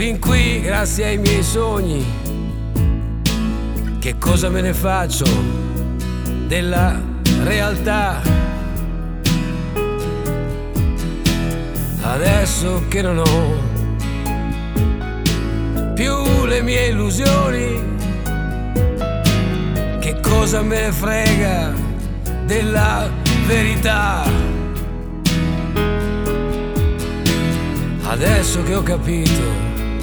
fin qui grazie ai miei sogni. Che cosa me ne faccio della realtà? Adesso che non ho più le mie illusioni, che cosa me ne frega della verità? Adesso che ho capito